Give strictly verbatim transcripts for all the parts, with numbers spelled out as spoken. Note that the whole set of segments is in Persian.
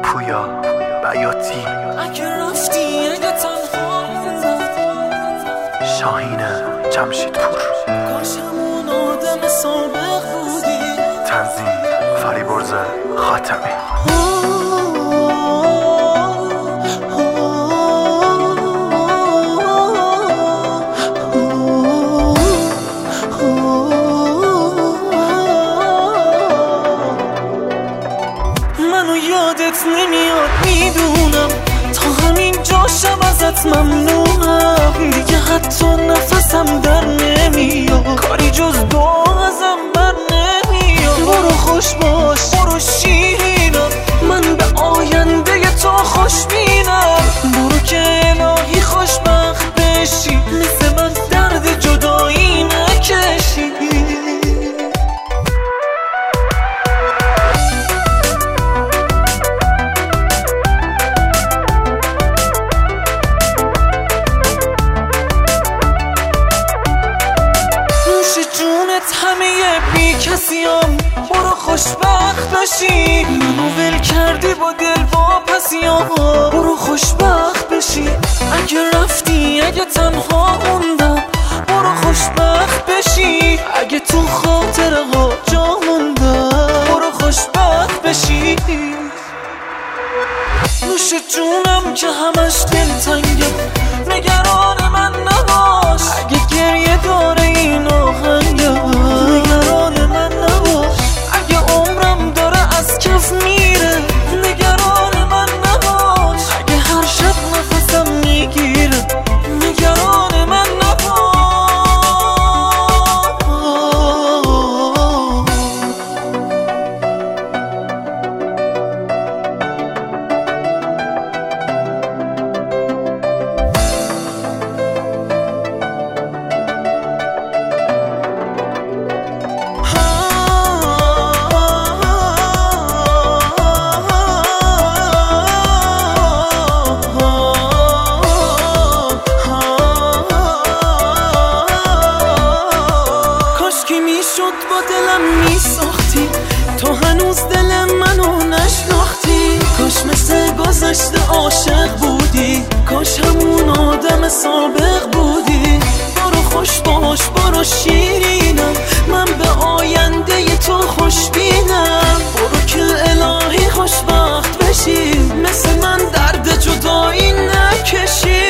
پویا بیاتی اگه رفتی اگه تنها شاهین جمشیدپور کاش همون آدم سابق بودی. تنظیم فریبرز خاتمی. منو یادت نمیاد میدونم، تا همین جاشم ازت ممنونم. دیگه حتی نفسم در نمیاد، کاری جز دعا ازم بر نمیاد. برو خوش باش برو شیرینم، من به آینده تو خوشبینم. برو که الهی خوشبخت بشی، مثل من درد جدایی نکشی. همه بی کسیم برو خوشبخت بشی. منو ول کردی با دل واپسیام، برو خوشبخت بشی. اگه رفتی اگه تنها موندم، برو خوشبخت بشی. اگه تو خاطره ها جا موندم، برو خوشبخت بشی. نوش جونم که همش دلتنگه، نگران من نباش. اگه گریه داره این آهنگم، نگران من نباش. اگه عمرم داره از کف میره، نگران من نباش. اگه هر شب نفسم میگیره، نگران من نباش. شد با دلم میساختی، تو هنوز دل منو نشناختی. کاش مثل گذشته عاشق بودی، کاش همون آدم سابق بودی. برو خوش باش برو شیرینم، من به آینده تو خوشبینم. برو که الهی خوشبخت بشی، مثل من درد جدایی نکشی.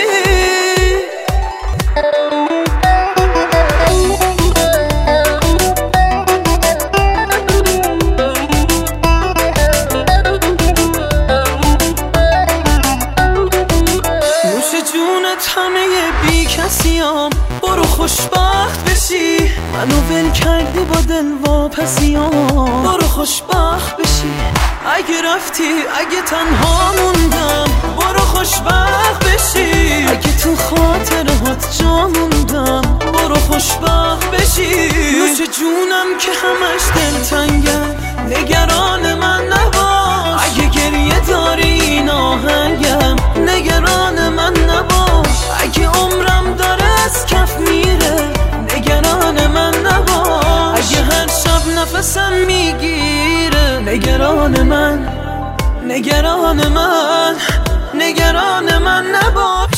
همه بی کسیام برو خوشبخت بشی. منو ول کردی با دل واپسیام، برو خوشبخت بشی. اگه رفتی اگه تنها موندم، برو خوشبخت بشی. اگه تو خاطره هات جا موندم، برو خوشبخت بشی. نوش جونم که همش دلتنگم، نگران من نباش. اگه گریه داری این آهنگم، نگران من نباش. اگه عمرم داره از کف میره، نگران من نباش. اگه هر شب نفسم میگیره، نگران من نگران من نگران من نباش.